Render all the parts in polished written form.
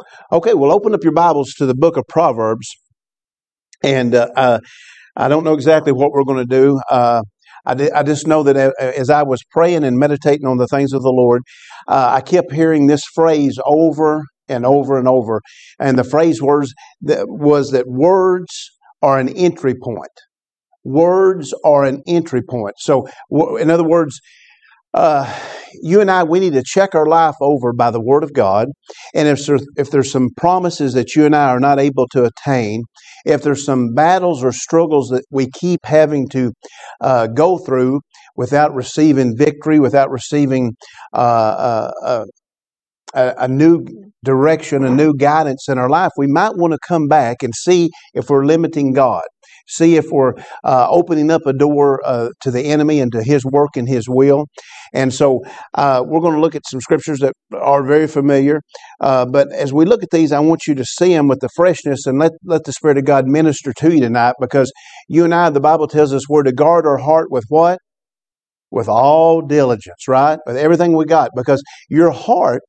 Okay, well, open up your Bibles to the book of Proverbs. And I don't know exactly what we're going to do. I just know that as I was praying and meditating on the things of the Lord, I kept hearing this phrase over and over and over. And the phrase was that words are an entry point. Words are an entry point. So, in other words, you and I, we need to check our life over by the Word of God. And if there's some promises that you and I are not able to attain, if there's some battles or struggles that we keep having to go through without receiving victory, without receiving a new direction, a new guidance in our life, we might want to come back and see if we're limiting God. See if we're opening up a door to the enemy and to his work and his will. And so we're going to look at some scriptures that are very familiar. But as we look at these, I want you to see them with the freshness and let the Spirit of God minister to you tonight, because you and I, the Bible tells us we're to guard our heart with what? With all diligence, right? With everything we got. Because your heart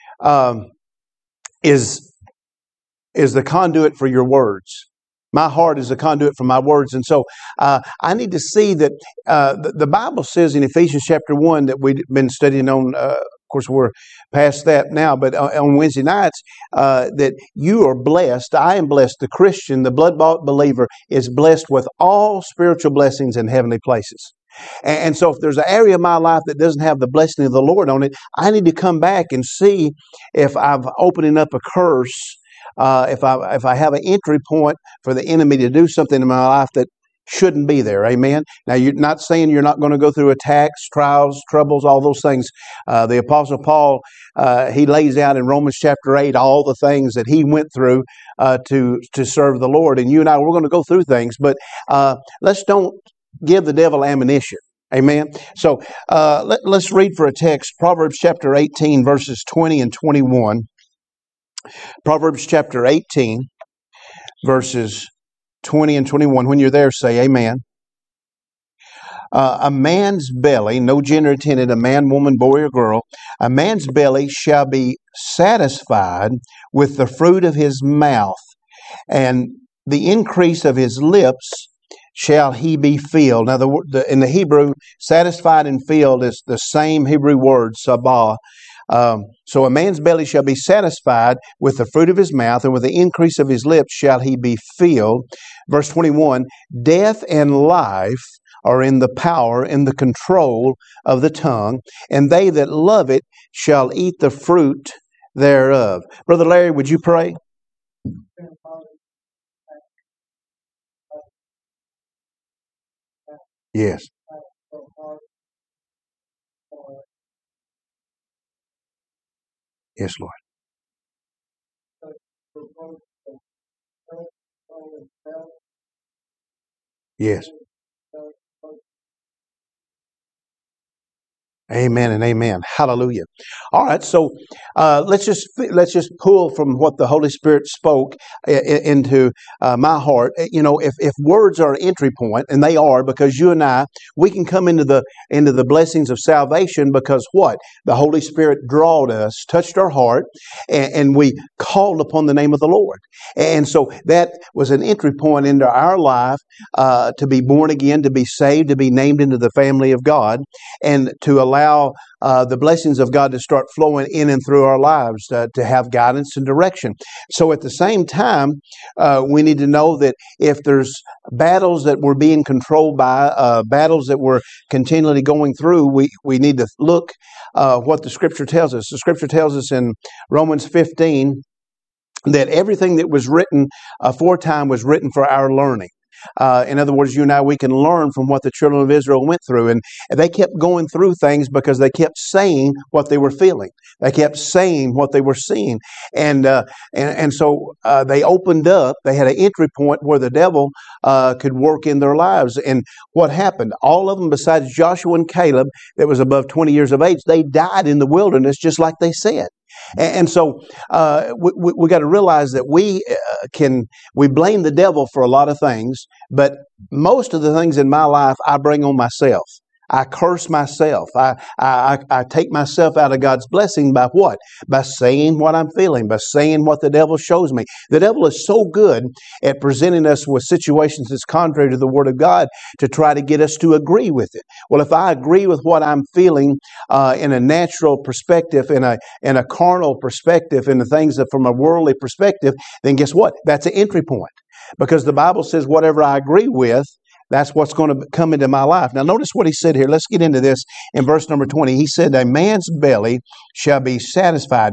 is the conduit for your words. My heart is a conduit for my words. And so I need to see that the Bible says in Ephesians chapter 1 that we've been studying on, of course we're past that now, but on Wednesday nights, that you are blessed. I am blessed. The Christian, the blood-bought believer, is blessed with all spiritual blessings in heavenly places. And so if there's an area of my life that doesn't have the blessing of the Lord on it, I need to come back and see if I'm opening up a curse. If I have an entry point for the enemy to do something in my life that shouldn't be there, amen. Now, you're not saying you're not going to go through attacks, trials, troubles, all those things. The Apostle Paul, he lays out in Romans chapter 8 all the things that he went through to serve the Lord. And you and I, we're going to go through things, but let's don't give the devil ammunition. Amen. So let's read for a text, Proverbs chapter 18, verses 20 and 21. Proverbs chapter 18, verses 20 and 21. When you're there, say amen. A man's belly, no gender intended, a man, woman, boy, or girl, a man's belly shall be satisfied with the fruit of his mouth, and the increase of his lips shall he be filled. Now, in the Hebrew, satisfied and filled is the same Hebrew word, sabah. So a man's belly shall be satisfied with the fruit of his mouth, and with the increase of his lips shall he be filled. Verse 21, death and life are in the power, in the control of the tongue, and they that love it shall eat the fruit thereof. Brother Larry, would you pray? Yes. Yes, Lord. Yes. Amen and amen. Hallelujah. All right, so let's just pull from what the Holy Spirit spoke into my heart. You know, if words are an entry point, and they are, because you and I, we can come into the blessings of salvation because what? The Holy Spirit drawed us, touched our heart, and we called upon the name of the Lord. And so that was an entry point into our life to be born again, to be saved, to be named into the family of God, and to allow the blessings of God to start flowing in and through our lives, to have guidance and direction. So at the same time, we need to know that if there's battles that we're being controlled by, battles that we're continually going through, we need to look what the Scripture tells us. The Scripture tells us in Romans 15 that everything that was written aforetime was written for our learning. In other words, you and I, we can learn from what the children of Israel went through. And they kept going through things because they kept saying what they were feeling. They kept saying what they were seeing. And so they opened up. They had an entry point where the devil could work in their lives. And what happened? All of them, besides Joshua and Caleb, that was above 20 years of age, they died in the wilderness just like they said. And so we got to realize that we blame the devil for a lot of things, but most of the things in my life I bring on myself. I curse myself. I take myself out of God's blessing by what? By saying what I'm feeling, by saying what the devil shows me. The devil is so good at presenting us with situations that's contrary to the Word of God to try to get us to agree with it. Well, if I agree with what I'm feeling in a natural perspective, in a carnal perspective, in the things that from a worldly perspective, then guess what? That's an entry point. Because the Bible says whatever I agree with, that's what's going to come into my life. Now, notice what he said here. Let's get into this in verse number 20. He said, a man's belly shall be satisfied,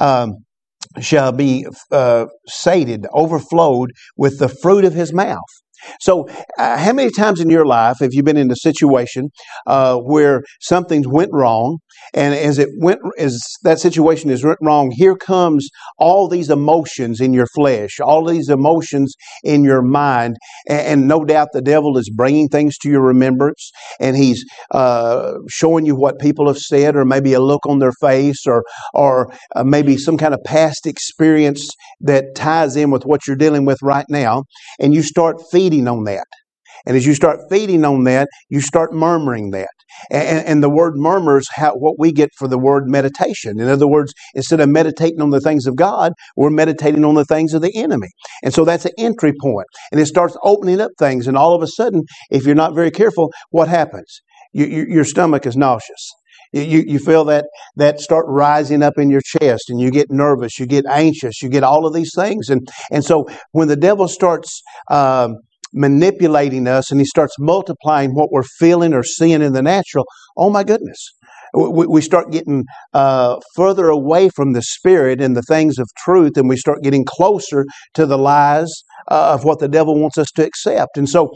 shall be sated, overflowed with the fruit of his mouth. So how many times in your life have you been in a situation where something went wrong, and as that situation is went wrong, here comes all these emotions in your flesh, all these emotions in your mind, and no doubt the devil is bringing things to your remembrance, and he's showing you what people have said, or maybe a look on their face, or maybe some kind of past experience that ties in with what you're dealing with right now, and you start feeding on that. And as you start feeding on that, you start murmuring that. And the word murmur is what we get for the word meditation. In other words, instead of meditating on the things of God, we're meditating on the things of the enemy. And so that's an entry point. And it starts opening up things. And all of a sudden, if you're not very careful, what happens? Your stomach is nauseous. You feel that start rising up in your chest, and you get nervous, you get anxious, you get all of these things. And so when the devil starts manipulating us, and he starts multiplying what we're feeling or seeing in the natural, oh my goodness, we start getting further away from the Spirit and the things of truth, and we start getting closer to the lies of what the devil wants us to accept. And so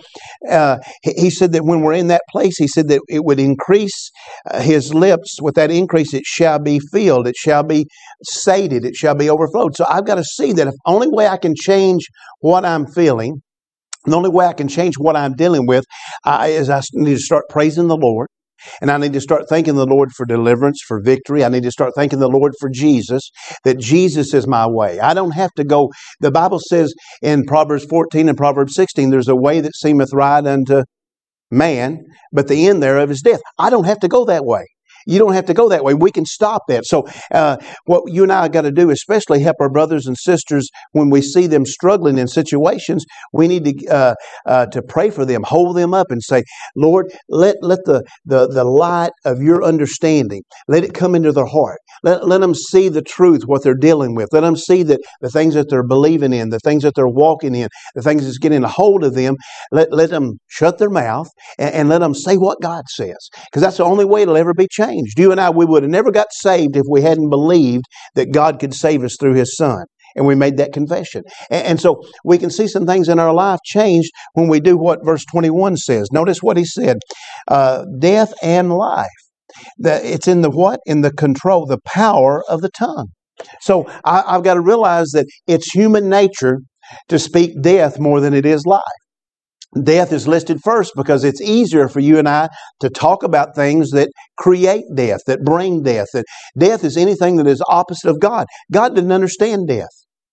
he said that when we're in that place, he said that it would increase his lips. With that increase, it shall be filled, it shall be sated, it shall be overflowed. So I've got to see that if only way I can change what I'm feeling, the only way I can change what I'm dealing with is I need to start praising the Lord. And I need to start thanking the Lord for deliverance, for victory. I need to start thanking the Lord for Jesus, that Jesus is my way. I don't have to go. The Bible says in Proverbs 14 and Proverbs 16, there's a way that seemeth right unto man, but the end thereof is death. I don't have to go that way. You don't have to go that way. We can stop that. So what you and I got to do, especially help our brothers and sisters when we see them struggling in situations, we need to pray for them, hold them up and say, Lord, let the light of your understanding, let it come into their heart. Let them see the truth, what they're dealing with. Let them see that the things that they're believing in, the things that they're walking in, the things that's getting a hold of them, let them shut their mouth and let them say what God says. Because that's the only way it'll ever be changed. You and I, we would have never got saved if we hadn't believed that God could save us through His Son. And we made that confession. And so we can see some things in our life changed when we do what verse 21 says. Notice what he said. Death and life. It's in the what? In the control, the power of the tongue. So I've got to realize that it's human nature to speak death more than it is life. Death is listed first because it's easier for you and I to talk about things that create death, that bring death. That death is anything that is opposite of God. God didn't understand death.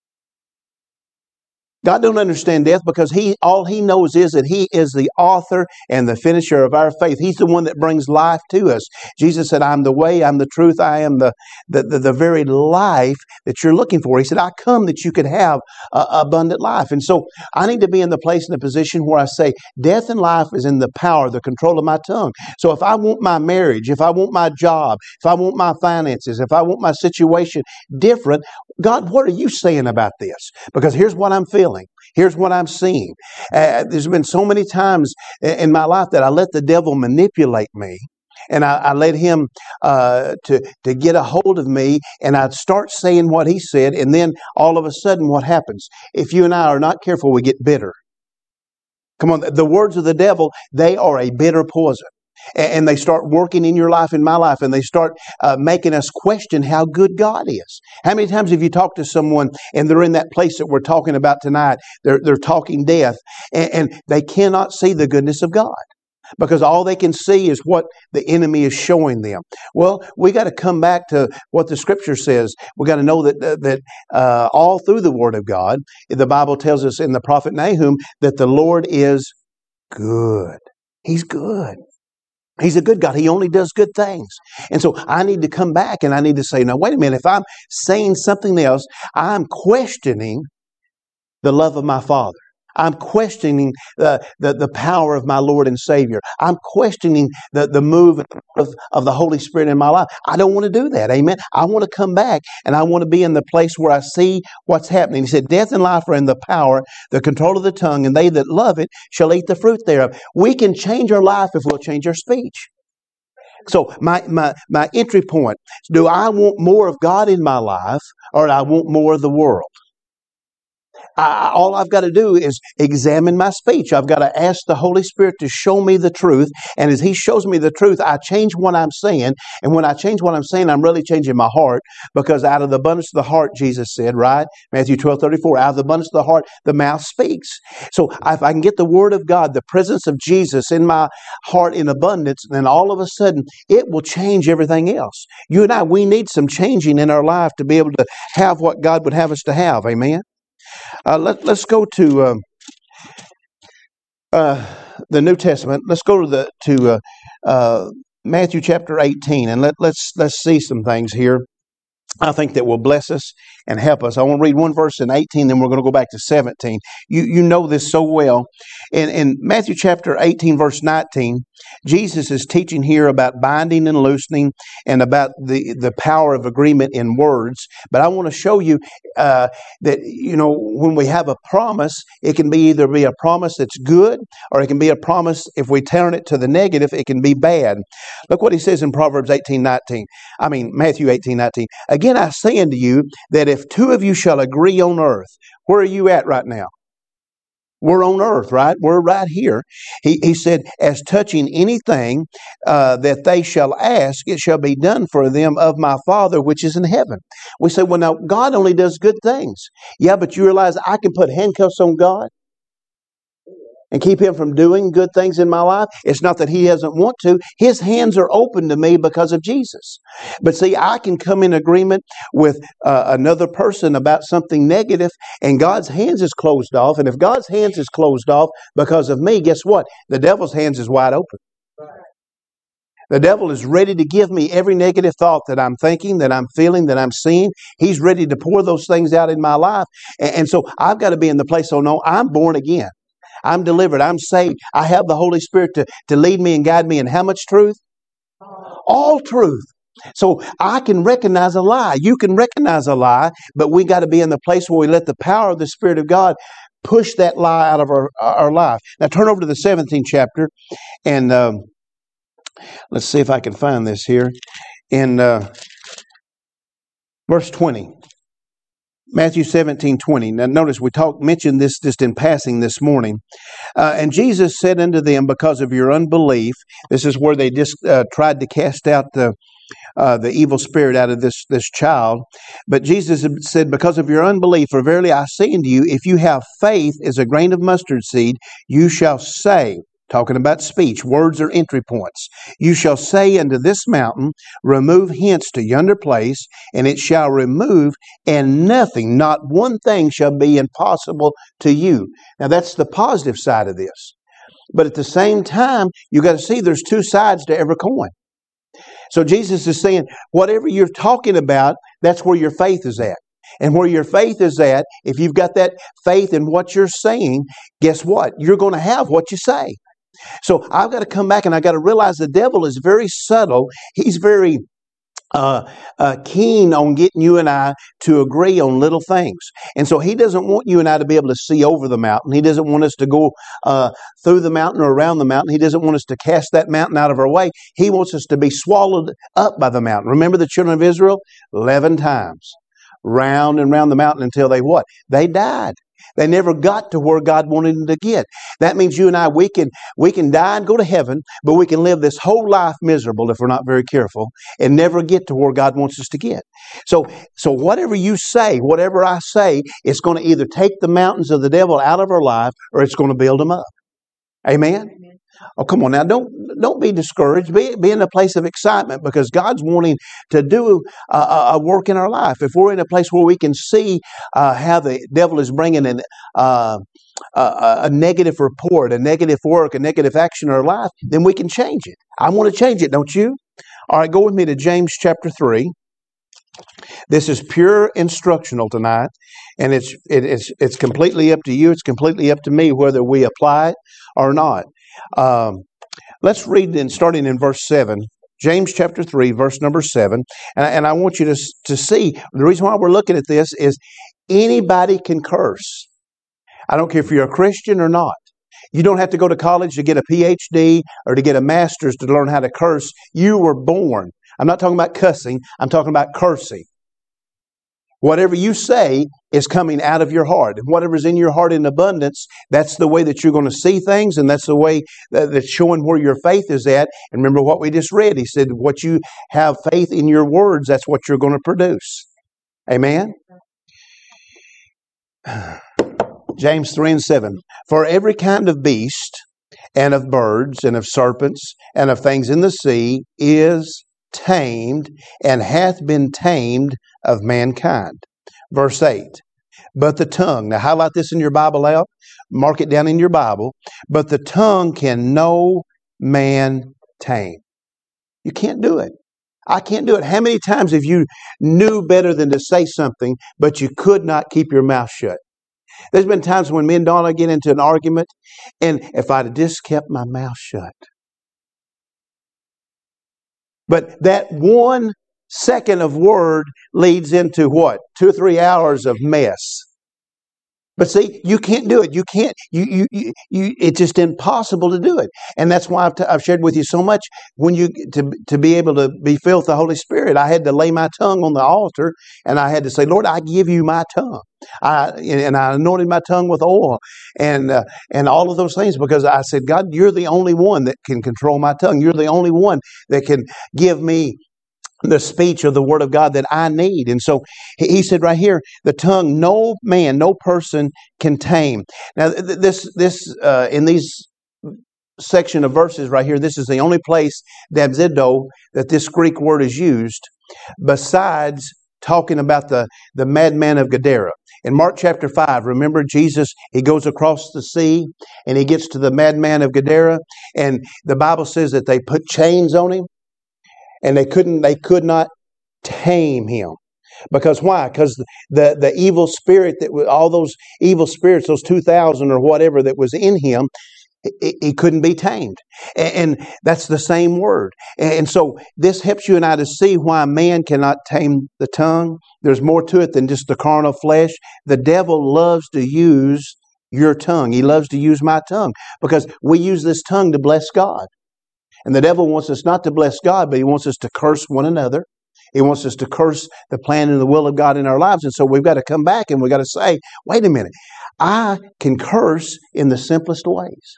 God don't understand death because all He knows is that He is the author and the finisher of our faith. He's the one that brings life to us. Jesus said, I'm the way, I'm the truth, I am the very life that you're looking for. He said, I come that you could have abundant life. And so I need to be in the place and the position where I say, death and life is in the power, the control of my tongue. So if I want my marriage, if I want my job, if I want my finances, if I want my situation different, God, what are you saying about this? Because here's what I'm feeling. Here's what I'm seeing. There's been so many times in my life that I let the devil manipulate me, and I let him to get a hold of me, and I'd start saying what he said, and then all of a sudden what happens? If you and I are not careful, we get bitter. Come on, the words of the devil, they are a bitter poison. And they start working in your life, in my life, and they start making us question how good God is. How many times have you talked to someone and they're in that place that we're talking about tonight? They're talking death, and they cannot see the goodness of God because all they can see is what the enemy is showing them. Well, we got to come back to what the Scripture says. We got to know that all through the Word of God, the Bible tells us in the prophet Nahum that the Lord is good. He's good. He's a good God. He only does good things. And so I need to come back and I need to say, now, wait a minute. If I'm saying something else, I'm questioning the love of my Father. I'm questioning the power of my Lord and Savior. I'm questioning the move of the Holy Spirit in my life. I don't want to do that. Amen. I want to come back and I want to be in the place where I see what's happening. He said, death and life are in the power, the control of the tongue, and they that love it shall eat the fruit thereof. We can change our life if we'll change our speech. So my entry point, do I want more of God in my life or do I want more of the world? All I've got to do is examine my speech. I've got to ask the Holy Spirit to show me the truth. And as He shows me the truth, I change what I'm saying. And when I change what I'm saying, I'm really changing my heart. Because out of the abundance of the heart, Jesus said, right? Matthew 12:34, out of the abundance of the heart, the mouth speaks. So if I can get the Word of God, the presence of Jesus in my heart in abundance, then all of a sudden, it will change everything else. You and I, we need some changing in our life to be able to have what God would have us to have. Amen? Let's go to the New Testament. Let's go to Matthew chapter 18, and let's see some things here. I think that will bless us and help us. I want to read one verse in 18, then we're going to go back to 17. You know this so well. In Matthew chapter 18, verse 19, Jesus is teaching here about binding and loosening and about the power of agreement in words. But I want to show you that, when we have a promise, it can either be a promise that's good, or it can be a promise, if we turn it to the negative, it can be bad. Look what he says in Matthew 18:19. Again, I say unto you that if two of you shall agree on earth, where are you at right now? We're on earth, right? We're right here. He said, as touching anything that they shall ask, it shall be done for them of my Father which is in heaven. We say, well, now, God only does good things. Yeah, but you realize I can put handcuffs on God and keep Him from doing good things in my life? It's not that He doesn't want to. His hands are open to me because of Jesus. But see, I can come in agreement with another person about something negative, and God's hands is closed off. And if God's hands is closed off because of me, guess what? The devil's hands is wide open. The devil is ready to give me every negative thought that I'm thinking, that I'm feeling, that I'm seeing. He's ready to pour those things out in my life. And so I've got to be in the place, no, I'm born again. I'm delivered. I'm saved. I have the Holy Spirit to lead me and guide me in how much truth? All truth. So I can recognize a lie. You can recognize a lie, but we got to be in the place where we let the power of the Spirit of God push that lie out of our life. Now turn over to the 17th chapter, and let's see if I can find this here. In verse 20. Matthew 17:20. Now notice we mentioned this just in passing this morning. And Jesus said unto them, because of your unbelief, this is where they just tried to cast out the evil spirit out of this child. But Jesus said, because of your unbelief, for verily I say unto you, if you have faith as a grain of mustard seed, you shall say, talking about speech, words are entry points. You shall say unto this mountain, remove hence to yonder place, and it shall remove, and nothing, not one thing shall be impossible to you. Now that's the positive side of this. But at the same time, you got to see there's two sides to every coin. So Jesus is saying, whatever you're talking about, that's where your faith is at. And where your faith is at, if you've got that faith in what you're saying, guess what? You're going to have what you say. So I've got to come back and I've got to realize the devil is very subtle. He's very keen on getting you and I to agree on little things. And so he doesn't want you and I to be able to see over the mountain. He doesn't want us to go through the mountain or around the mountain. He doesn't want us to cast that mountain out of our way. He wants us to be swallowed up by the mountain. Remember the children of Israel? 11 times. Round and round the mountain until they what? They died. They never got to where God wanted them to get. That means you and I, we can die and go to heaven, but we can live this whole life miserable if we're not very careful and never get to where God wants us to get. So whatever you say, whatever I say, it's going to either take the mountains of the devil out of our life or it's going to build them up. Amen? Oh, come on now. Don't be discouraged. Be in a place of excitement because God's wanting to do a work in our life. If we're in a place where we can see how the devil is bringing in a negative report, a negative work, a negative action in our life, then we can change it. I want to change it, don't you? All right, go with me to James chapter 3. This is pure instructional tonight, and it's completely up to you. It's completely up to me whether we apply it or not. Let's read starting in verse 7. James chapter 3, verse number 7. And I want you to see, the reason why we're looking at this is anybody can curse. I don't care if you're a Christian or not. You don't have to go to college to get a PhD or to get a master's to learn how to curse. You were born. I'm not talking about cussing. I'm talking about cursing. Whatever you say is coming out of your heart. And whatever's in your heart in abundance, that's the way that you're going to see things, and that's the way that's showing where your faith is at. And remember what we just read. He said, what you have faith in your words, that's what you're going to produce. Amen? James 3 and 7. For every kind of beast, and of birds, and of serpents, and of things in the sea, is tamed, and hath been tamed of mankind. Verse 8. But the tongue, now highlight this in your Bible out, mark it down in your Bible, but the tongue can no man tame. You can't do it. I can't do it. How many times have you knew better than to say something, but you could not keep your mouth shut? There's been times when me and Donna get into an argument, and if I'd have just kept my mouth shut. But that 1 second of word leads into what? 2 or 3 hours of mess. But see, you can't do it. You can't. It's just impossible to do it. And that's why I've shared with you so much. When to be able to be filled with the Holy Spirit, I had to lay my tongue on the altar, and I had to say, Lord, I give you my tongue. And I anointed my tongue with oil, and all of those things, because I said, God, you're the only one that can control my tongue. You're the only one that can give me the speech of the Word of God that I need. And so he said right here, the tongue, no man, no person can tame. Now, this in these section of verses right here, this is the only place, dabzido, that this Greek word is used, besides talking about the madman of Gadara. In Mark chapter 5, remember Jesus, he goes across the sea and he gets to the madman of Gadara, and the Bible says that they put chains on him, and they could not tame him. Because why? Because the evil spirit, all those evil spirits, those 2,000 or whatever that was in him, he couldn't be tamed. And that's the same word. And so this helps you and I to see why man cannot tame the tongue. There's more to it than just the carnal flesh. The devil loves to use your tongue. He loves to use my tongue, because we use this tongue to bless God. And the devil wants us not to bless God, but he wants us to curse one another. He wants us to curse the plan and the will of God in our lives. And so we've got to come back and we've got to say, wait a minute, I can curse in the simplest ways.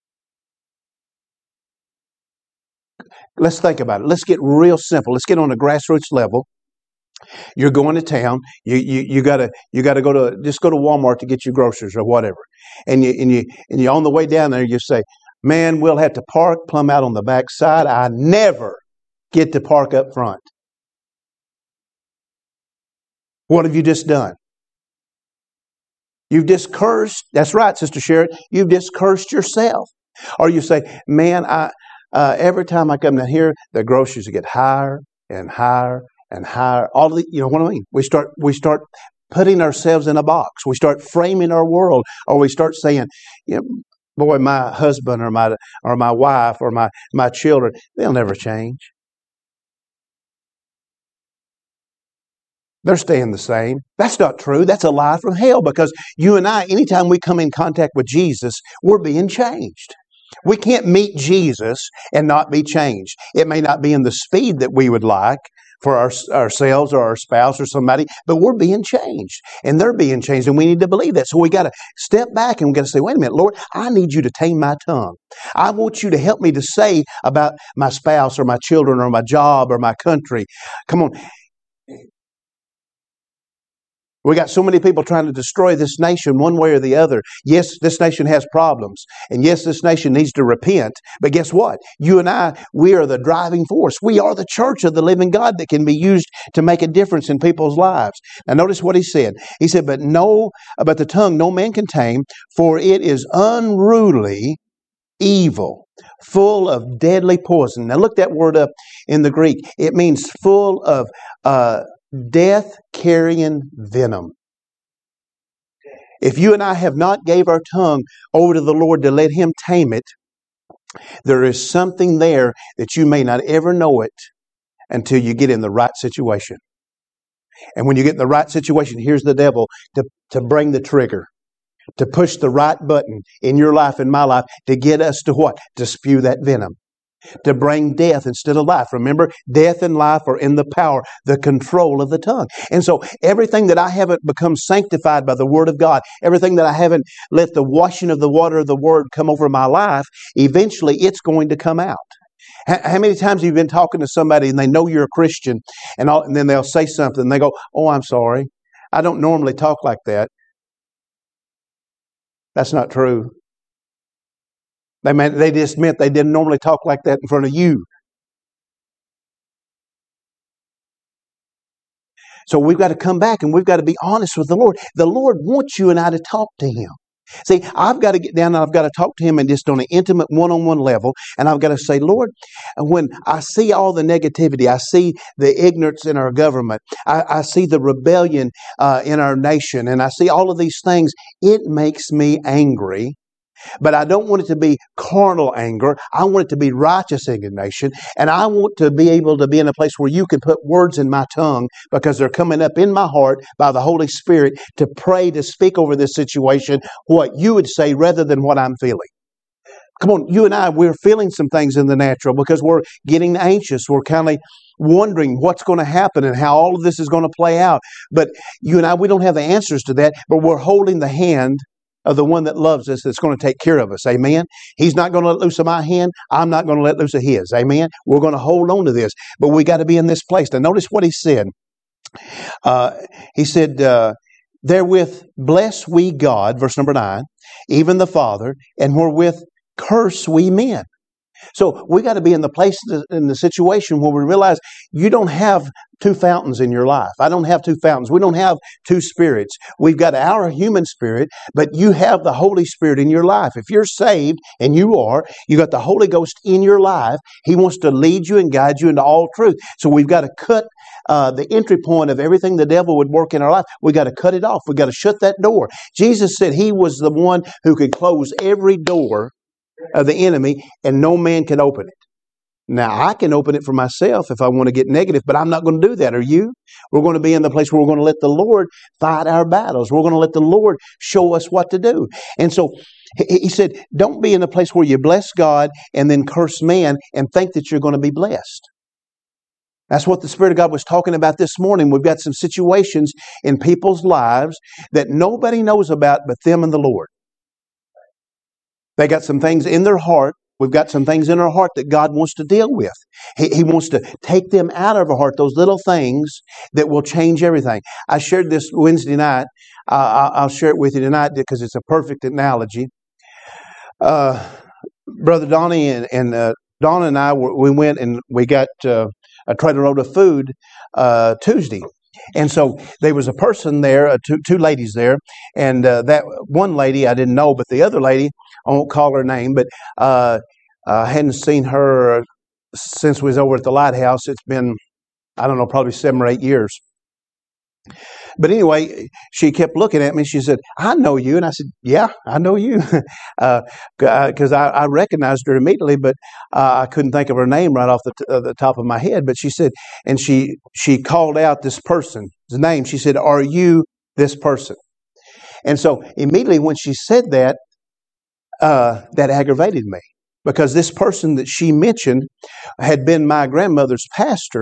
Let's think about it. Let's get real simple. Let's get on a grassroots level. You're going to town. You gotta go to Walmart to get your groceries or whatever. And you're on the way down there. You say, man, we'll have to park plumb out on the back side. I never get to park up front. What have you just done? You've just cursed. That's right, Sister Sharon. You've just cursed yourself. Or you say, man, every time I come down here, the groceries get higher and higher and higher. All of you know what I mean? We start putting ourselves in a box. We start framing our world, or we start saying, boy, my husband or my wife or my children, they'll never change. They're staying the same. That's not true. That's a lie from hell, because you and I, anytime we come in contact with Jesus, we're being changed. We can't meet Jesus and not be changed. It may not be in the speed that we would like for ourselves or our spouse or somebody, but we're being changed, and they're being changed, and we need to believe that. So we got to step back and we got to say, wait a minute, Lord, I need you to tame my tongue. I want you to help me to say about my spouse or my children or my job or my country. Come on. We got so many people trying to destroy this nation one way or the other. Yes, this nation has problems. And yes, this nation needs to repent. But guess what? You and I, we are the driving force. We are the church of the living God that can be used to make a difference in people's lives. Now notice what he said. He said, but the tongue no man can tame, for it is unruly, evil, full of deadly poison. Now look that word up in the Greek. It means full of death-carrying venom. If you and I have not gave our tongue over to the Lord to let Him tame it, there is something there that you may not ever know it until you get in the right situation. And when you get in the right situation, here's the devil to bring the trigger, to push the right button in your life and my life to get us to what? To spew that venom. To bring death instead of life. Remember, death and life are in the power, the control of the tongue. And so everything that I haven't become sanctified by the Word of God, everything that I haven't let the washing of the water of the Word come over my life, eventually it's going to come out. How many times have you been talking to somebody and they know you're a Christian and then they'll say something and they go, oh, I'm sorry. I don't normally talk like that. That's not true. They just meant they didn't normally talk like that in front of you. So we've got to come back and we've got to be honest with the Lord. The Lord wants you and I to talk to Him. See, I've got to get down and I've got to talk to Him and just on an intimate one-on-one level. And I've got to say, Lord, when I see all the negativity, I see the ignorance in our government, I see the rebellion in our nation, and I see all of these things, it makes me angry. But I don't want it to be carnal anger. I want it to be righteous indignation. And I want to be able to be in a place where you can put words in my tongue because they're coming up in my heart by the Holy Spirit to pray, to speak over this situation, what you would say rather than what I'm feeling. Come on, you and I, we're feeling some things in the natural because we're getting anxious. We're kind of wondering what's going to happen and how all of this is going to play out. But you and I, we don't have the answers to that, but we're holding the hand of the one that loves us that's going to take care of us. Amen? He's not going to let loose of my hand. I'm not going to let loose of His. Amen? We're going to hold on to this. But we got to be in this place. Now notice what he said. He said, therewith bless we God, verse number 9, even the Father, and wherewith curse we men. So we got to be in the place, in the situation where we realize you don't have two fountains in your life. I don't have two fountains. We don't have two spirits. We've got our human spirit, but you have the Holy Spirit in your life. If you're saved, and you are, you got the Holy Ghost in your life. He wants to lead you and guide you into all truth. So we've got to cut the entry point of everything the devil would work in our life. We've got to cut it off. We've got to shut that door. Jesus said He was the one who could close every door of the enemy, and no man can open it. Now, I can open it for myself if I want to get negative, but I'm not going to do that. Are you? We're going to be in the place where we're going to let the Lord fight our battles. We're going to let the Lord show us what to do. And so he said, don't be in a place where you bless God and then curse man and think that you're going to be blessed. That's what the Spirit of God was talking about this morning. We've got some situations in people's lives that nobody knows about but them and the Lord. They got some things in their heart. We've got some things in our heart that God wants to deal with. He wants to take them out of our heart, those little things that will change everything. I shared this Wednesday night. I'll share it with you tonight because it's a perfect analogy. Brother Donnie and Donna and I, we went and we got a trailer load of food Tuesday. And so there was a person there, two ladies there, and that one lady I didn't know, but the other lady, I won't call her name, but I hadn't seen her since we was over at the Lighthouse. It's been, I don't know, probably 7 or 8 years. But anyway, she kept looking at me. She said, I know you. And I said, yeah, I know you. Because I recognized her immediately, but I couldn't think of her name right off the top of my head. But she said, and she called out this person's name. She said, are you this person? And so immediately when she said that, that aggravated me. Because this person that she mentioned had been my grandmother's pastor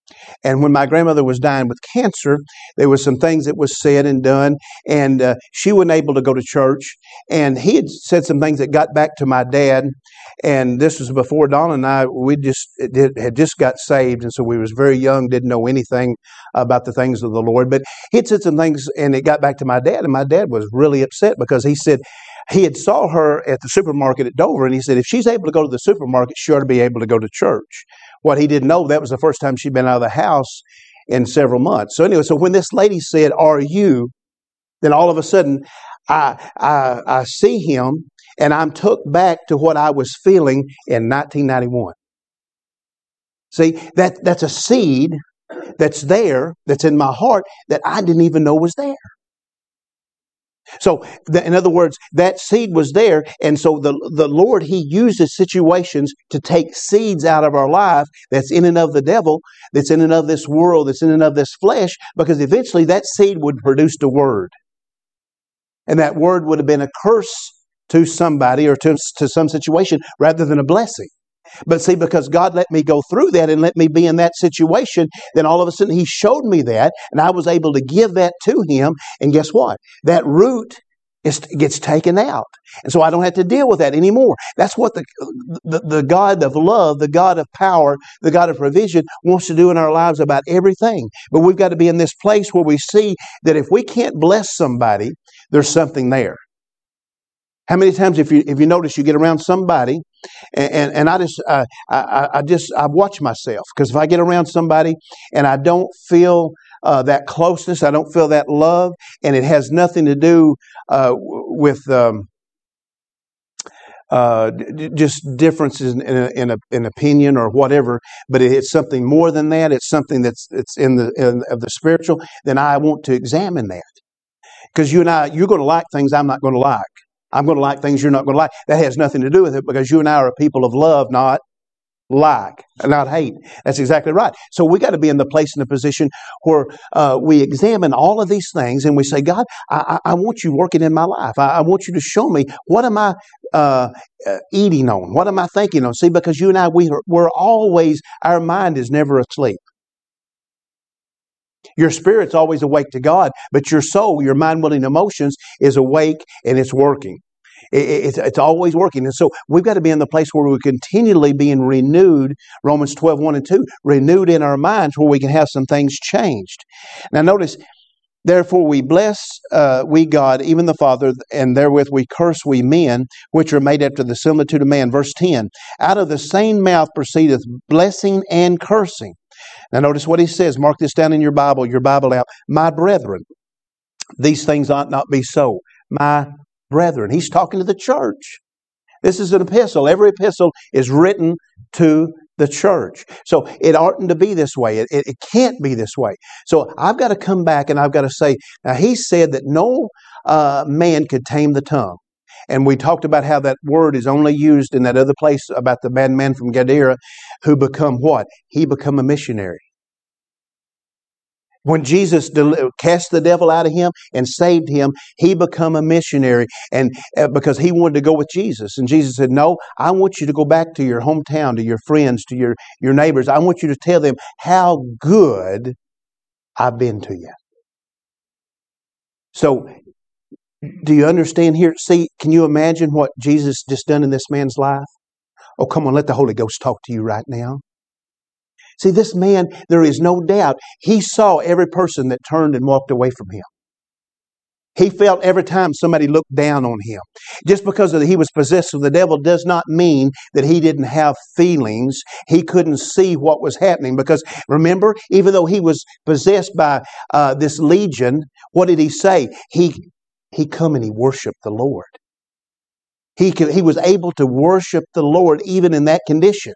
And when my grandmother was dying with cancer, there was some things that was said and done, and she wasn't able to go to church. And he had said some things that got back to my dad. And this was before Donna and I, had just got saved, and so we was very young, didn't know anything about the things of the Lord. But he had said some things, and it got back to my dad, and my dad was really upset because he said he had saw her at the supermarket at Dover, and he said if she's able to go to the supermarket, she ought to be able to go to church. What he didn't know, that was the first time she'd been out of the house in several months. So anyway, so when this lady said, "Are you?" then all of a sudden I see him, and I'm took back to what I was feeling in 1991. See, that's a seed that's there, that's in my heart, that I didn't even know was there. So, in other words, that seed was there, and so the Lord, He uses situations to take seeds out of our life that's in and of the devil, that's in and of this world, that's in and of this flesh, because eventually that seed would produce the word. And that word would have been a curse to somebody or to some situation rather than a blessing. But see, because God let me go through that and let me be in that situation, then all of a sudden He showed me that, and I was able to give that to Him. And guess what? That root gets taken out. And so I don't have to deal with that anymore. That's what the God of love, the God of power, the God of provision wants to do in our lives about everything. But we've got to be in this place where we see that if we can't bless somebody, there's something there. How many times, if you notice, you get around somebody, and I watch myself, because if I get around somebody and I don't feel that closeness, I don't feel that love, and it has nothing to do with just differences in opinion or whatever, but it's something more than that. It's something that's in the spiritual. Then I want to examine that, because you and I, you're going to like things I'm not going to like. I'm going to like things you're not going to like. That has nothing to do with it, because you and I are a people of love, not hate. That's exactly right. So we got to be in the place and the position where we examine all of these things and we say, God, I want you working in my life. I want you to show me, what am I eating on? What am I thinking on? See, because you and I, we're always, our mind is never asleep. Your spirit's always awake to God, but your soul, your mind, will, and emotions is awake and it's working. It's always working. And so we've got to be in the place where we're continually being renewed, Romans 12, 1 and 2, renewed in our minds, where we can have some things changed. Now notice, therefore we bless we God, even the Father, and therewith we curse we men, which are made after the similitude of man. Verse 10, out of the same mouth proceedeth blessing and cursing. Now notice what he says. Mark this down in your Bible app. My brethren, these things ought not be so. My brethren. He's talking to the church. This is an epistle. Every epistle is written to the church. So it oughtn't to be this way. It can't be this way. So I've got to come back and I've got to say, now he said that no man could tame the tongue. And we talked about how that word is only used in that other place about the bad man from Gadara who become what? He become a missionary. When Jesus cast the devil out of him and saved him, he became a missionary, and because he wanted to go with Jesus. And Jesus said, no, I want you to go back to your hometown, to your friends, to your neighbors. I want you to tell them how good I've been to you. So, do you understand here? See, can you imagine what Jesus just done in this man's life? Oh, come on, let the Holy Ghost talk to you right now. See, this man, there is no doubt, he saw every person that turned and walked away from him. He felt every time somebody looked down on him. Just because he was possessed of the devil does not mean that he didn't have feelings. He couldn't see what was happening. Because remember, even though he was possessed by this legion, what did he say? He come and he worshiped the Lord. He was able to worship the Lord even in that condition.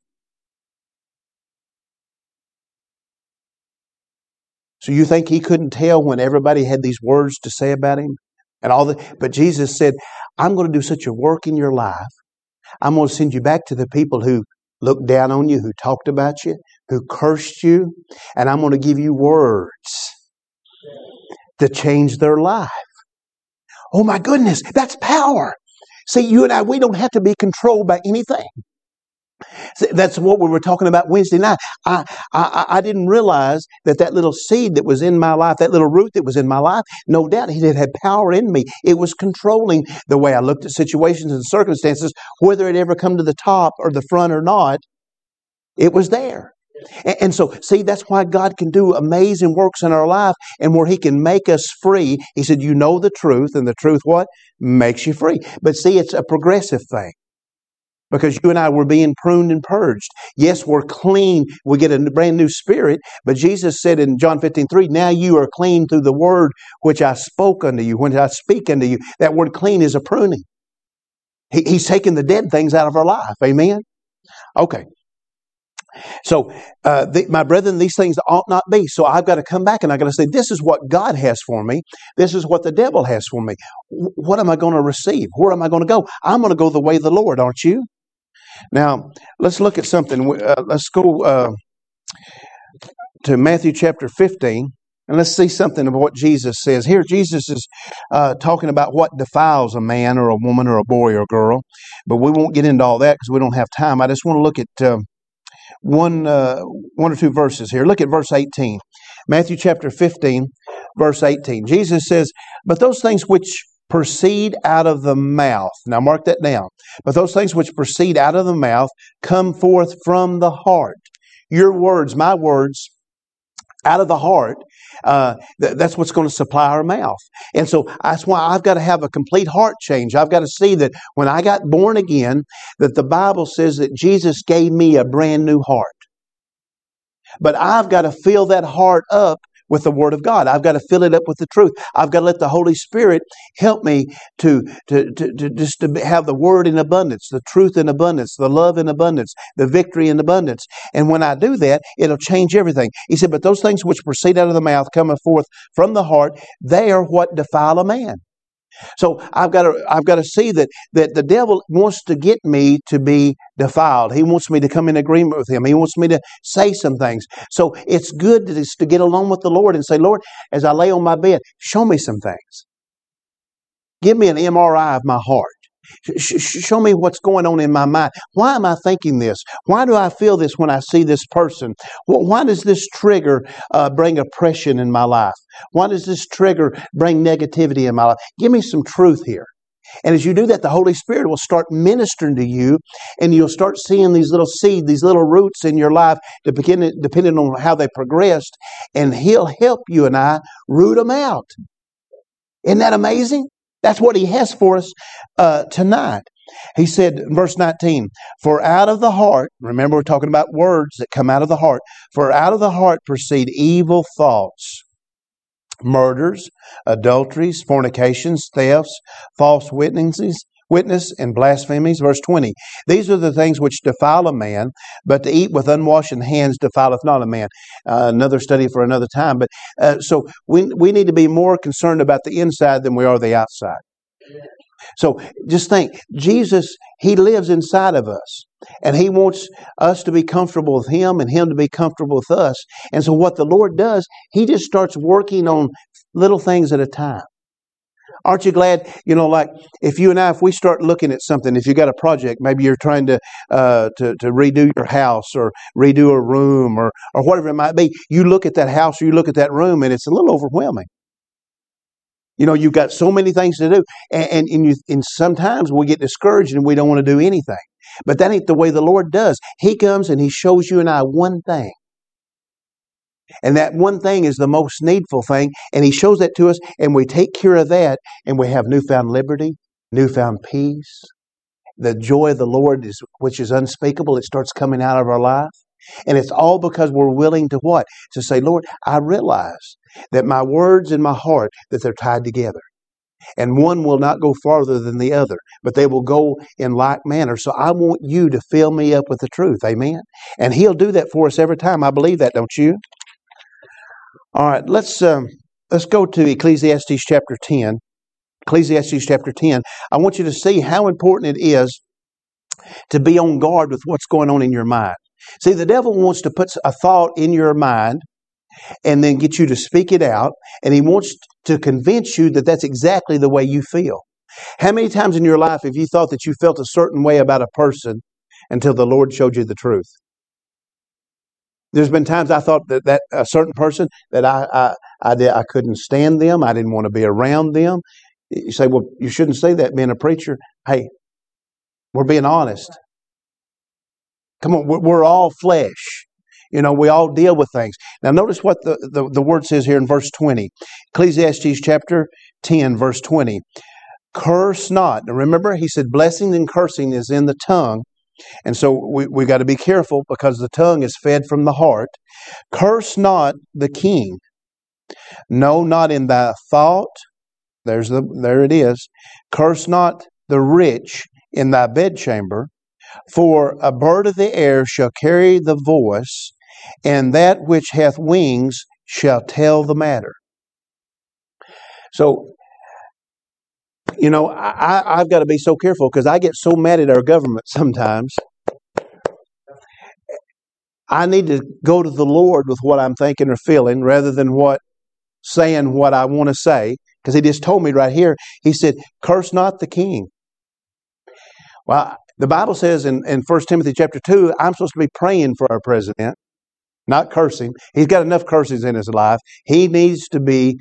So you think he couldn't tell when everybody had these words to say about him? But Jesus said, I'm going to do such a work in your life. I'm going to send you back to the people who looked down on you, who talked about you, who cursed you, and I'm going to give you words to change their life. Oh my goodness, that's power. See, you and I, we don't have to be controlled by anything. See, that's what we were talking about Wednesday night. I didn't realize that that little seed that was in my life, that little root that was in my life, no doubt it had power in me. It was controlling the way I looked at situations and circumstances, whether it ever come to the top or the front or not. It was there. And so, see, that's why God can do amazing works in our life and where He can make us free. He said, you know the truth, and the truth what? Makes you free. But see, it's a progressive thing. Because you and I were being pruned and purged. Yes, we're clean. We get a brand new spirit. But Jesus said in John 15:3, now you are clean through the word which I spoke unto you, when I speak unto you. That word clean is a pruning. He's taking the dead things out of our life. Amen? Okay. So, my brethren, these things ought not be. So I've got to come back and I've got to say, this is what God has for me. This is what the devil has for me. What am I going to receive? Where am I going to go? I'm going to go the way of the Lord, aren't you? Now, let's look at something. Let's go to Matthew chapter 15, and let's see something of what Jesus says. Here, Jesus is talking about what defiles a man or a woman or a boy or a girl, but we won't get into all that because we don't have time. I just want to look at one or two verses here. Look at verse 18. Matthew chapter 15, verse 18. Jesus says, but those things which proceed out of the mouth. Now mark that down. But those things which proceed out of the mouth come forth from the heart. Your words, my words, out of the heart, that's what's going to supply our mouth. And so that's why I've got to have a complete heart change. I've got to see that when I got born again, that the Bible says that Jesus gave me a brand new heart. But I've got to fill that heart up with the Word of God. I've got to fill it up with the truth. I've got to let the Holy Spirit help me to have the Word in abundance, the truth in abundance, the love in abundance, the victory in abundance. And when I do that, it'll change everything. He said, but those things which proceed out of the mouth cometh forth from the heart, they are what defile a man. So I've got to see that the devil wants to get me to be defiled. He wants me to come in agreement with him. He wants me to say some things. So it's good to get along with the Lord and say, Lord, as I lay on my bed, show me some things. Give me an MRI of my heart. Show me what's going on in my mind. Why am I thinking this? Why do I feel this when I see this person? Why does this trigger bring oppression in my life? Why does this trigger bring negativity in my life? Give me some truth here. And as you do that, the Holy Spirit will start ministering to you, and you'll start seeing these little seeds, these little roots in your life, depending on how they progressed, and He'll help you and I root them out. Isn't that amazing? That's what He has for us tonight. He said in verse 19, for out of the heart, remember we're talking about words that come out of the heart, for out of the heart proceed evil thoughts, murders, adulteries, fornications, thefts, false witness, and blasphemies. Verse 20, these are the things which defile a man, but to eat with unwashen hands defileth not a man. Another study for another time. But so we need to be more concerned about the inside than we are the outside. So just think, Jesus, He lives inside of us. And He wants us to be comfortable with Him and Him to be comfortable with us. And so what the Lord does, He just starts working on little things at a time. Aren't you glad, like if you and I, if we start looking at something, if you got a project, maybe you're trying to redo your house or redo a room or whatever it might be, you look at that house or you look at that room and it's a little overwhelming. You've got so many things to do, and sometimes we get discouraged and we don't want to do anything. But that ain't the way the Lord does. He comes and He shows you and I one thing. And that one thing is the most needful thing, and He shows that to us, and we take care of that, and we have newfound liberty, newfound peace. The joy of the Lord, which is unspeakable, it starts coming out of our life. And it's all because we're willing to what? To say, Lord, I realize that my words and my heart, that they're tied together. And one will not go farther than the other, but they will go in like manner. So I want you to fill me up with the truth. Amen? And He'll do that for us every time. I believe that, don't you? All right, let's go to Ecclesiastes chapter 10. Ecclesiastes chapter 10. I want you to see how important it is to be on guard with what's going on in your mind. See, the devil wants to put a thought in your mind and then get you to speak it out, and he wants to convince you that that's exactly the way you feel. How many times in your life have you thought that you felt a certain way about a person, until the Lord showed you the truth. There's been times I thought that a certain person that I couldn't stand them. I didn't want to be around them. You say, well, you shouldn't say that being a preacher. Hey, we're being honest. Come on, we're all flesh. We all deal with things. Now notice what the word says here in verse 20. Ecclesiastes chapter 10, verse 20. Curse not. Now remember, he said blessing and cursing is in the tongue. And so we got to be careful because the tongue is fed from the heart. Curse not the king. No, not in thy thought. There it is. Curse not the rich in thy bedchamber. For a bird of the air shall carry the voice, and that which hath wings shall tell the matter. So, I've got to be so careful because I get so mad at our government sometimes. I need to go to the Lord with what I'm thinking or feeling rather than saying what I want to say, because he just told me right here. He said, curse not the king. Well, the Bible says in 1 Timothy chapter 2, I'm supposed to be praying for our president, not curse him. He's got enough curses in his life. He needs to be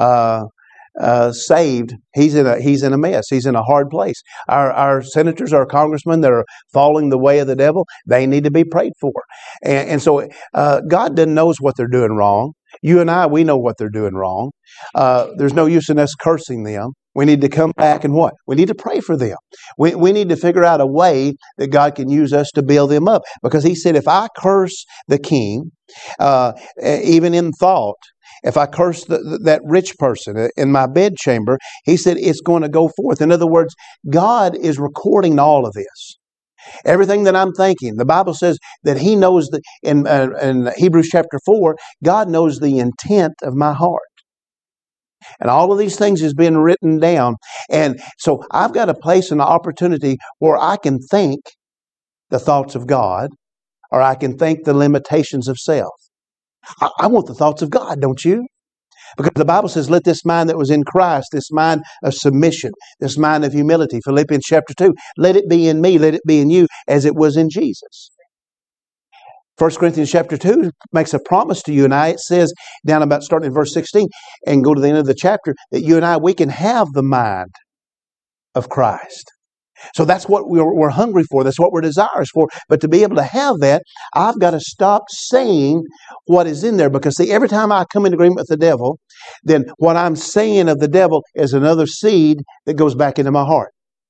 saved. He's in a mess. He's in a hard place. Our senators, our congressmen that are following the way of the devil, they need to be prayed for. And so God knows what they're doing wrong. You and I, we know what they're doing wrong. There's no use in us cursing them. We need to come back and what? We need to pray for them. We need to figure out a way that God can use us to build them up. Because he said, if I curse the king, even in thought, if I curse that rich person in my bedchamber, he said it's going to go forth. In other words, God is recording all of this. Everything that I'm thinking, the Bible says that he knows that in Hebrews chapter 4, God knows the intent of my heart. And all of these things has been written down. And so I've got a place and an opportunity where I can think the thoughts of God, or I can think the limitations of self. I want the thoughts of God, don't you? Because the Bible says, let this mind that was in Christ, this mind of submission, this mind of humility, Philippians chapter 2, let it be in me, let it be in you, as it was in Jesus. 1 Corinthians chapter 2 makes a promise to you and I. It says, down about starting in verse 16, and go to the end of the chapter, that you and I, we can have the mind of Christ. So that's what we're hungry for. That's what we're desirous for. But to be able to have that, I've got to stop saying what is in there. Because see, every time I come in agreement with the devil, then what I'm saying of the devil is another seed that goes back into my heart.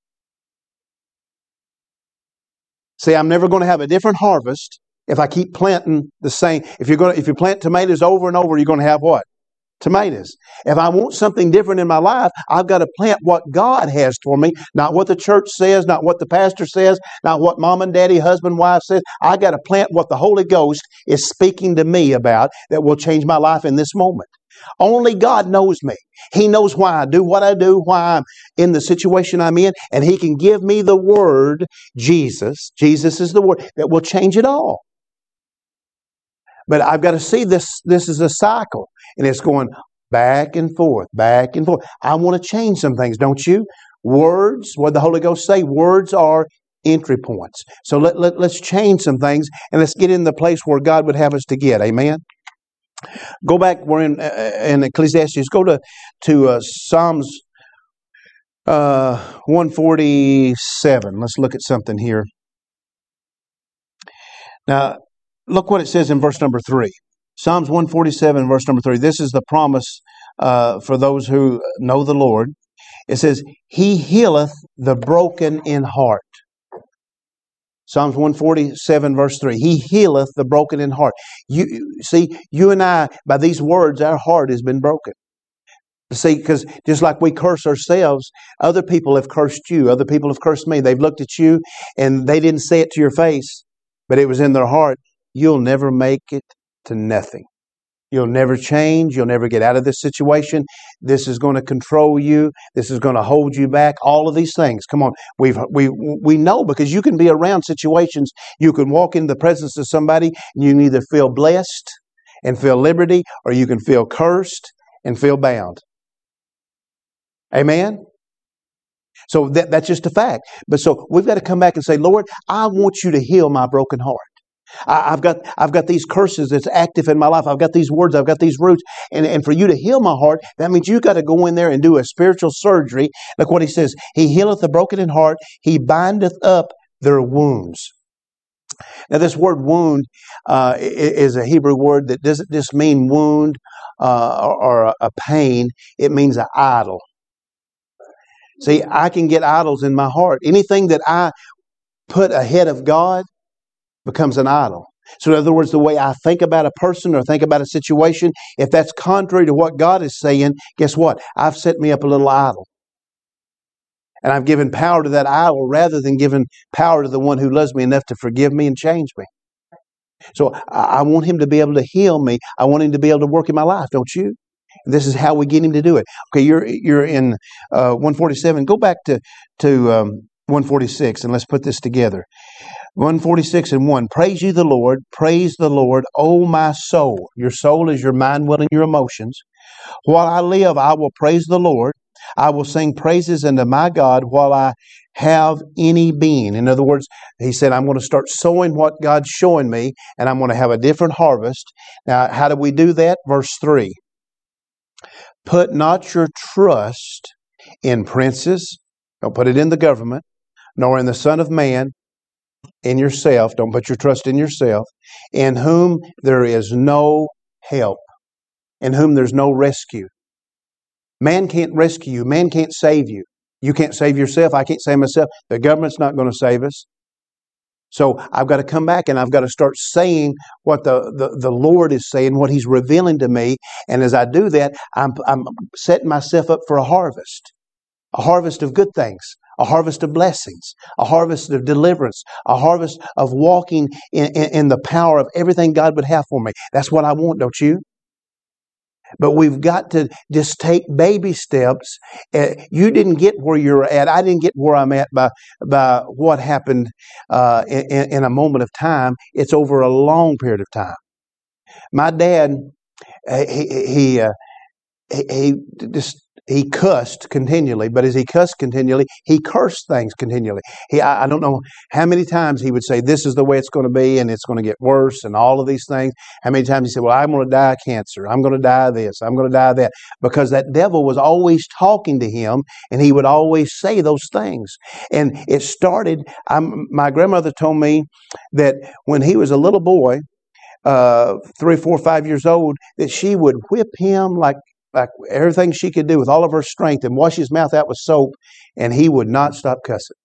See, I'm never going to have a different harvest if I keep planting the same. If you plant tomatoes over and over, you're going to have what? Tomatoes. If I want something different in my life, I've got to plant what God has for me, not what the church says, not what the pastor says, not what mom and daddy, husband, wife says. I've got to plant what the Holy Ghost is speaking to me about that will change my life in this moment. Only God knows me. He knows why I do what I do, why I'm in the situation I'm in, and He can give me the word, Jesus. Jesus is the word that will change it all. But I've got to see this is a cycle, and it's going back and forth, back and forth. I want to change some things, don't you? Words, what the Holy Ghost say, words are entry points. So let's change some things, and let's get in the place where God would have us to get. Amen? Go back, we're in Ecclesiastes. Go to Psalms 147. Let's look at something here. Now, look what it says in verse number 3. Psalms 147, verse number 3. This is the promise for those who know the Lord. It says, He healeth the broken in heart. Psalms 147, verse 3. He healeth the broken in heart. You and I, by these words, our heart has been broken. See, because just like we curse ourselves, other people have cursed you. Other people have cursed me. They've looked at you and they didn't say it to your face, but it was in their heart. You'll never make it to nothing. You'll never change. You'll never get out of this situation. This is going to control you. This is going to hold you back. All of these things. Come on. We know, because you can be around situations. You can walk into the presence of somebody and you can either feel blessed and feel liberty, or you can feel cursed and feel bound. Amen? So that's just a fact. But so we've got to come back and say, Lord, I want you to heal my broken heart. I've got these curses that's active in my life. I've got these words. I've got these roots. And for you to heal my heart, that means you've got to go in there and do a spiritual surgery. Look what he says. He healeth the broken in heart. He bindeth up their wounds. Now, this word wound is a Hebrew word that doesn't just mean wound or a pain. It means an idol. See, I can get idols in my heart. Anything that I put ahead of God becomes an idol. So in other words, the way I think about a person or think about a situation, if that's contrary to what God is saying, guess what? I've set me up a little idol. And I've given power to that idol rather than giving power to the one who loves me enough to forgive me and change me. So I want him to be able to heal me. I want him to be able to work in my life, don't you? This is how we get him to do it. Okay, you're in 147. Go back to 146 and let's put this together. 146 and 1. Praise ye the Lord. Praise the Lord, O my soul. Your soul is your mind, will, and your emotions. While I live, I will praise the Lord. I will sing praises unto my God while I have any being. In other words, he said, I'm going to start sowing what God's showing me, and I'm going to have a different harvest. Now, how do we do that? Verse 3. Put not your trust in princes. Don't put it in the government, nor in the Son of Man, in yourself. Don't put your trust in yourself, in whom there is no help, in whom there's no rescue. Man can't rescue you. Man can't save you. You can't save yourself. I can't save myself. The government's not going to save us. So I've got to come back and I've got to start saying what the Lord is saying, what He's revealing to me. And as I do that, I'm setting myself up for a harvest of good things, a harvest of blessings, a harvest of deliverance, a harvest of walking in the power of everything God would have for me. That's what I want, don't you? But we've got to just take baby steps. You didn't get where you're at. I didn't get where I'm at by what happened in a moment of time. It's over a long period of time. My dad, he cussed continually, but as he cussed continually, he cursed things continually. I don't know how many times he would say, this is the way it's going to be, and it's going to get worse, and all of these things. How many times he said, well, I'm going to die of cancer. I'm going to die of this. I'm going to die of that. Because that devil was always talking to him, and he would always say those things. And it started, my grandmother told me that when he was a little boy, 3, 4, 5 years old, that she would whip him like everything she could do with all of her strength and wash his mouth out with soap, and he would not stop cussing.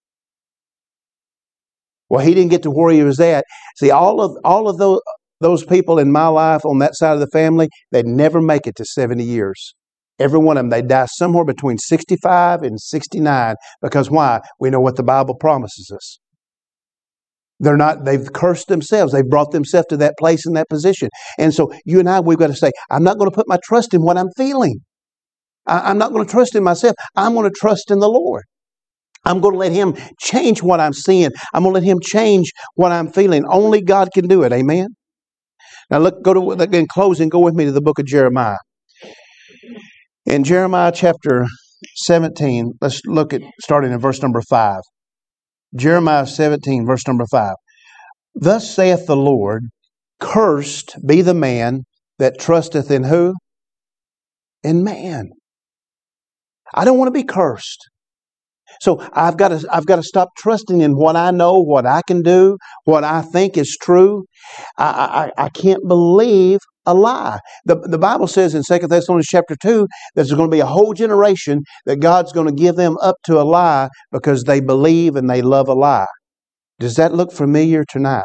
Well, he didn't get to where he was at. See, all of those people in my life on that side of the family, they'd never make it to 70 years. Every one of them, they die somewhere between 65 and 69. Because why? We know what the Bible promises us. They've cursed themselves. They've brought themselves to that place and that position. And so you and I, we've got to say, I'm not going to put my trust in what I'm feeling. I'm not going to trust in myself. I'm going to trust in the Lord. I'm going to let Him change what I'm seeing. I'm going to let Him change what I'm feeling. Only God can do it. Amen? Now in closing, go with me to the book of Jeremiah. In Jeremiah chapter 17, let's look at starting in verse number 5. Jeremiah 17, verse number 5. Thus saith the Lord, cursed be the man that trusteth in who? In man. I don't want to be cursed. So I've got to stop trusting in what I know, what I can do, what I think is true. I can't believe a lie. The Bible says in 2 Thessalonians chapter 2 that there's going to be a whole generation that God's going to give them up to a lie because they believe and they love a lie. Does that look familiar tonight?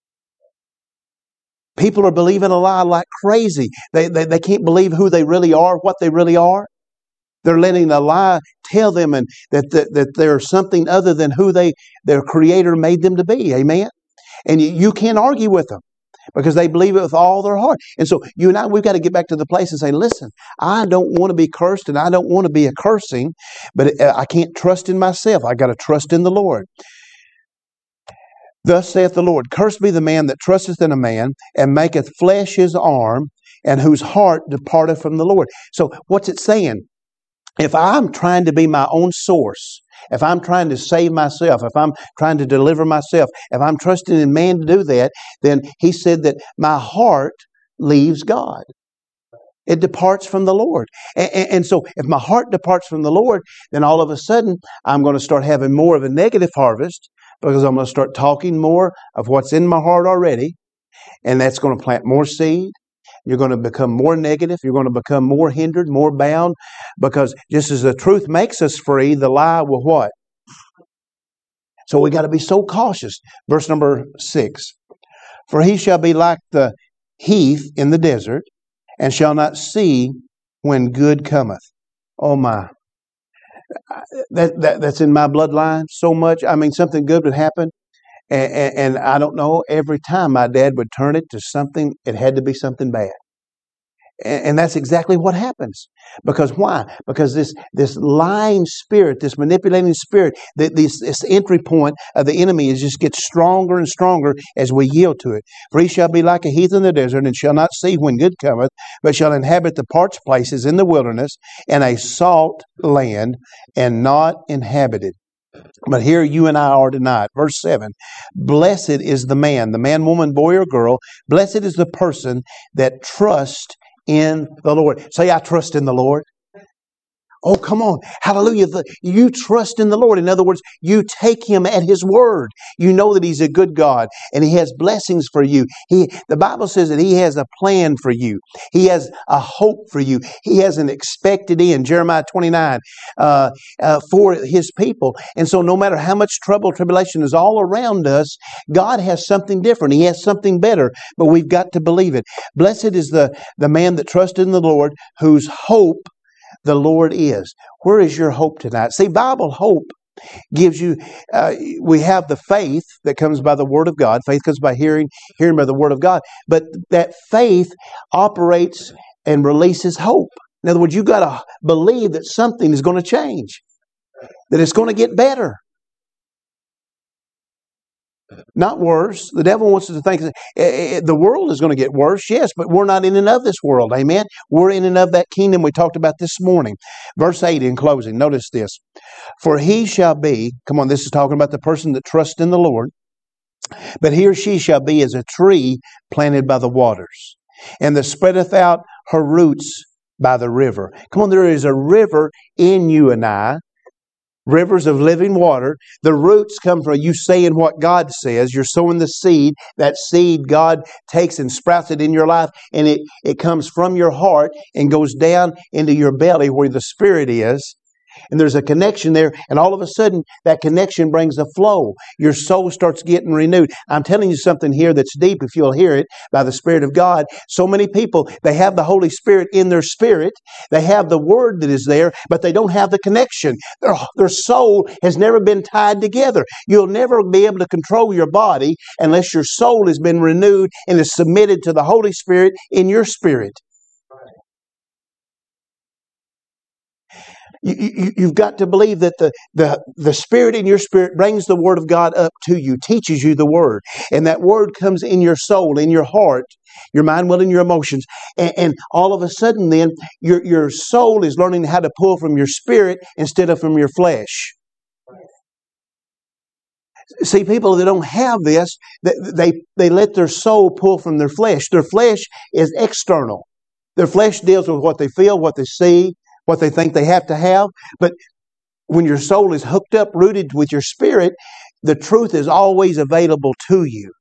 People are believing a lie like crazy. They can't believe who they really are, what they really are. They're letting the lie tell them that they're something other than who their Creator made them to be. Amen? And you can't argue with them because they believe it with all their heart. And so you and I, we've got to get back to the place and say, listen, I don't want to be cursed and I don't want to be a cursing, but I can't trust in myself. I got to trust in the Lord. Thus saith the Lord, cursed be the man that trusteth in a man and maketh flesh his arm, and whose heart departeth from the Lord. So what's it saying? if I'm trying to be my own source, if I'm trying to save myself, if I'm trying to deliver myself, if I'm trusting in man to do that, then he said that my heart leaves God. It departs from the Lord. And so if my heart departs from the Lord, then all of a sudden I'm going to start having more of a negative harvest because I'm going to start talking more of what's in my heart already. And that's going to plant more seed. You're going to become more negative. You're going to become more hindered, more bound, because just as the truth makes us free, the lie will what? So we got to be so cautious. Verse number 6. For he shall be like the heath in the desert, and shall not see when good cometh. Oh my. That's in my bloodline so much. I mean, something good would happen. And I don't know, every time my dad would turn it to something, it had to be something bad. And that's exactly what happens. Because why? Because this lying spirit, this manipulating spirit, this entry point of the enemy is just gets stronger and stronger as we yield to it. For he shall be like a heath in the desert, and shall not see when good cometh, but shall inhabit the parched places in the wilderness, and a salt land, and not inhabited. But here you and I are tonight. Verse 7. Blessed is the man, woman, boy, or girl. Blessed is the person that trusts in the Lord. Say, I trust in the Lord. Oh, come on. Hallelujah. You trust in the Lord. In other words, you take Him at His word. You know that He's a good God and He has blessings for you. The Bible says that He has a plan for you. He has a hope for you. He has an expected end. Jeremiah 29 for His people. And so no matter how much trouble, tribulation is all around us, God has something different. He has something better, but we've got to believe it. Blessed is the man that trusts in the Lord, whose hope the Lord is. Where is your hope tonight? See, Bible hope gives you, we have the faith that comes by the Word of God. Faith comes by hearing by the Word of God. But that faith operates and releases hope. In other words, you've got to believe that something is going to change, that it's going to get better. Not worse. The devil wants us to think the world is going to get worse, yes, but we're not in and of this world. Amen. We're in and of that kingdom we talked about this morning. Verse 8 in closing. Notice this. For he shall be, come on, this is talking about the person that trusts in the Lord, but he or she shall be as a tree planted by the waters, and that spreadeth out her roots by the river. Come on, there is a river in you and I. Rivers of living water. The roots come from you saying what God says. You're sowing the seed. That seed God takes and sprouts it in your life, and it comes from your heart and goes down into your belly where the Spirit is. And there's a connection there, and all of a sudden that connection brings a flow. Your soul starts getting renewed. I'm telling you something here that's deep if you'll hear it by the Spirit of God. So many people, they have the Holy Spirit in their spirit. They have the Word that is there, but they don't have the connection. Their soul has never been tied together. You'll never be able to control your body unless your soul has been renewed and is submitted to the Holy Spirit in your spirit. You've got to believe that the Spirit in your spirit brings the Word of God up to you, teaches you the Word. And that Word comes in your soul, in your heart, your mind, will, and your emotions. And all of a sudden then, your soul is learning how to pull from your spirit instead of from your flesh. See, people that don't have this, they let their soul pull from their flesh. Their flesh is external. Their flesh deals with what they feel, what they see, what they think they have to have. But when your soul is hooked up, rooted with your spirit, the truth is always available to you.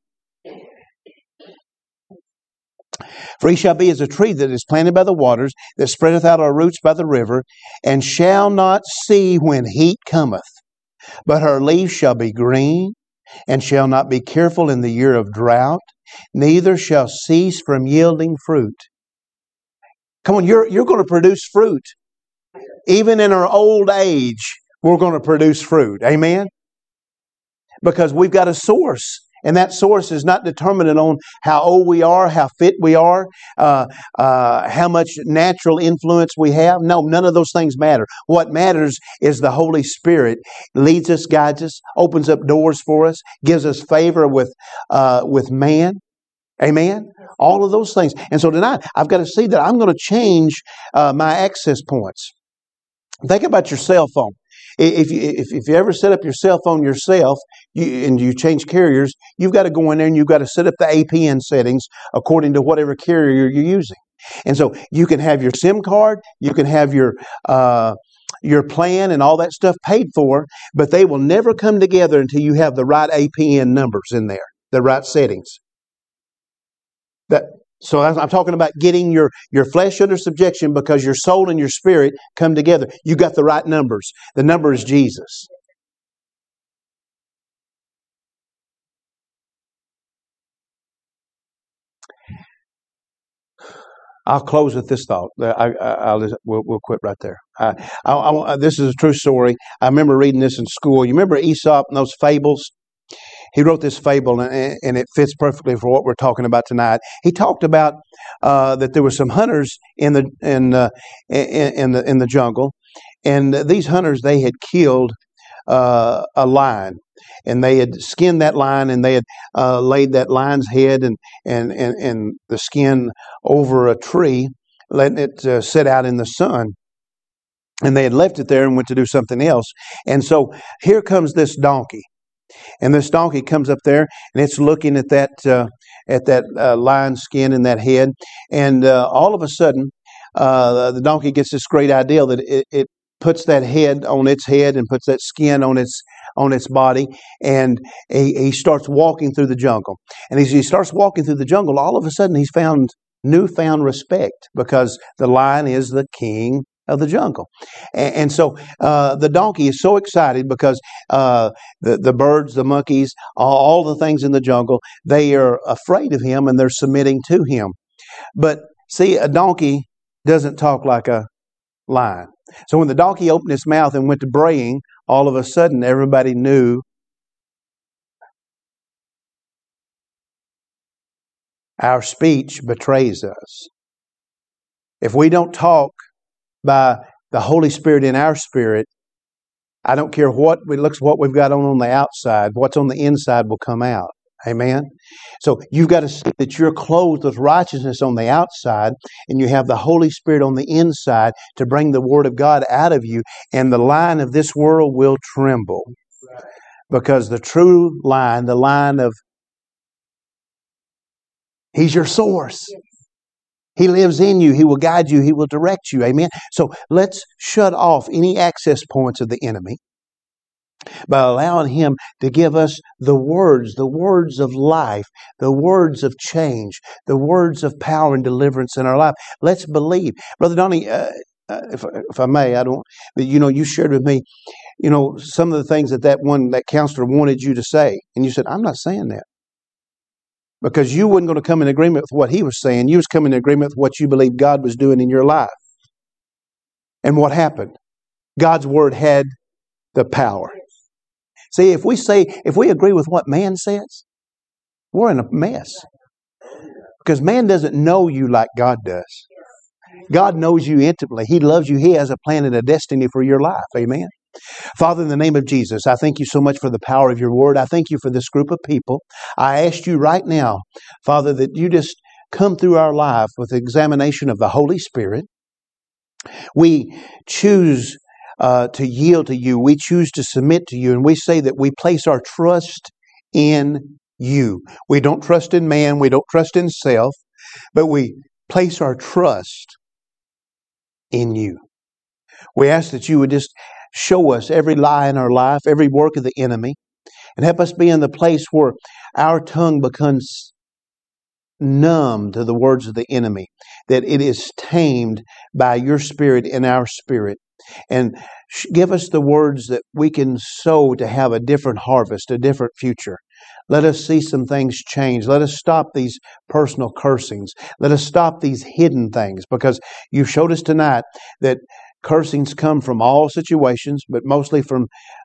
For he shall be as a tree that is planted by the waters, that spreadeth out her roots by the river, and shall not see when heat cometh. But her leaves shall be green, and shall not be careful in the year of drought, neither shall cease from yielding fruit. Come on, you're going to produce fruit. Even in our old age, we're going to produce fruit. Amen? Because we've got a source. And that source is not determined on how old we are, how fit we are, how much natural influence we have. No, none of those things matter. What matters is the Holy Spirit leads us, guides us, opens up doors for us, gives us favor with man. Amen? All of those things. And so tonight, I've got to see that I'm going to change my access points. Think about your cell phone. If you ever set up your cell phone yourself and you change carriers, you've got to go in there and you've got to set up the APN settings according to whatever carrier you're using. And so you can have your SIM card, you can have your plan and all that stuff paid for, but they will never come together until you have the right APN numbers in there, the right settings. So I'm talking about getting your flesh under subjection because your soul and your spirit come together. You got the right numbers. The number is Jesus. I'll close with this thought. We'll quit right there. This is a true story. I remember reading this in school. You remember Aesop and those fables? He wrote this fable, and it fits perfectly for what we're talking about tonight. He talked about that there were some hunters in the jungle, and these hunters, they had killed a lion, and they had skinned that lion, and they had laid that lion's head and the skin over a tree, letting it sit out in the sun. And they had left it there and went to do something else. And so here comes this donkey. And this donkey comes up there, and it's looking at that lion skin and that head. And all of a sudden, the donkey gets this great idea that it puts that head on its head and puts that skin on its body, and he starts walking through the jungle. And as he starts walking through the jungle, all of a sudden he's found newfound respect because the lion is the king of the jungle. And so the donkey is so excited because the birds, the monkeys, all the things in the jungle, they are afraid of him and they're submitting to him. But see, a donkey doesn't talk like a lion. So when the donkey opened his mouth and went to braying, all of a sudden everybody knew our speech betrays us. If we don't talk by the Holy Spirit in our spirit, I don't care what we've got on the outside, what's on the inside will come out. Amen? So you've got to see that you're clothed with righteousness on the outside, and you have the Holy Spirit on the inside to bring the Word of God out of you, and the lion of this world will tremble. Because the true lion, the lion of, He's your source. He lives in you. He will guide you. He will direct you. Amen. So let's shut off any access points of the enemy by allowing Him to give us the words of life, the words of change, the words of power and deliverance in our life. Let's believe. Brother Donnie, if I may, you shared with me, some of the things that counselor wanted you to say. And you said, I'm not saying that. Because you weren't going to come in agreement with what he was saying. You was coming in agreement with what you believed God was doing in your life. And what happened? God's word had the power. See, if we agree with what man says, we're in a mess. Because man doesn't know you like God does. God knows you intimately. He loves you. He has a plan and a destiny for your life. Amen. Father, in the name of Jesus, I thank you so much for the power of your word. I thank you for this group of people. I ask you right now, Father, that you just come through our life with examination of the Holy Spirit. We choose to yield to you. We choose to submit to you. And we say that we place our trust in you. We don't trust in man. We don't trust in self. But we place our trust in you. We ask that you would just show us every lie in our life, every work of the enemy, and help us be in the place where our tongue becomes numb to the words of the enemy, that it is tamed by your Spirit in our spirit. And give us the words that we can sow to have a different harvest, a different future. Let us see some things change. Let us stop these personal cursings. Let us stop these hidden things, because you showed us tonight that cursings come from all situations, but mostly from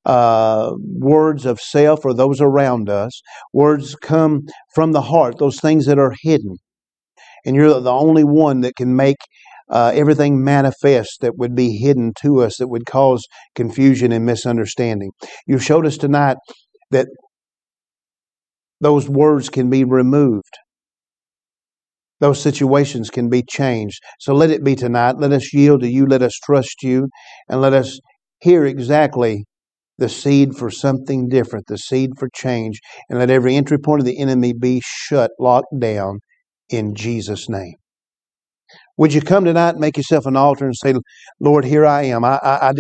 words of self or those around us. Words come from the heart, those things that are hidden. And you're the only one that can make everything manifest that would be hidden to us, that would cause confusion and misunderstanding. You showed us tonight that those words can be removed. Those situations can be changed. So let it be tonight. Let us yield to you. Let us trust you. And let us hear exactly the seed for something different, the seed for change. And let every entry point of the enemy be shut, locked down in Jesus' name. Would you come tonight and make yourself an altar and say, Lord, here I am. I